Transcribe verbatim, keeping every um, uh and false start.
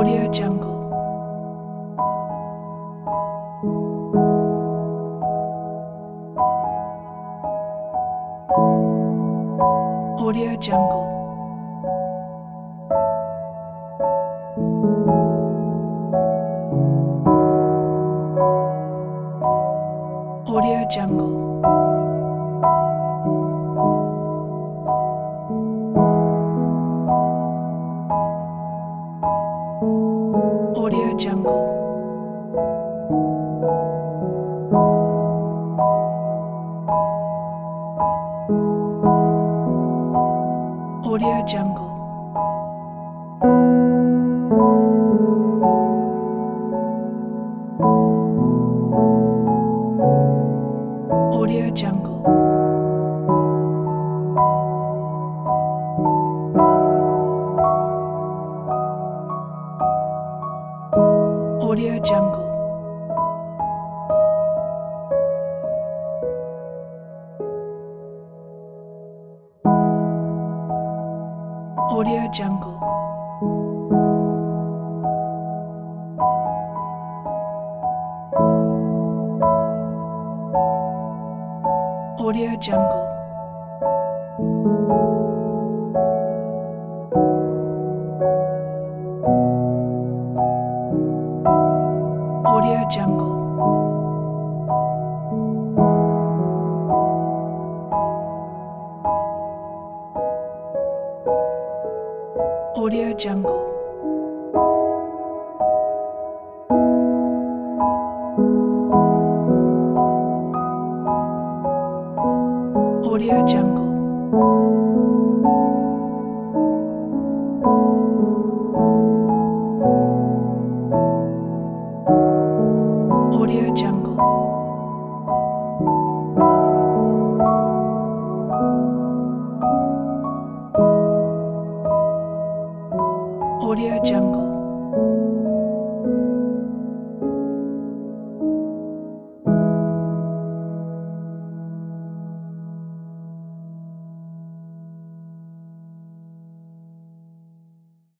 Audio Jungle. Audio Jungle. Audio Jungle. Audio Jungle. Audio Jungle. Audio Jungle. Audio Jungle. Audio Jungle. Audio Jungle. Audio Jungle. Audio Jungle. Audio Jungle. Audio Jungle. Audio Jungle.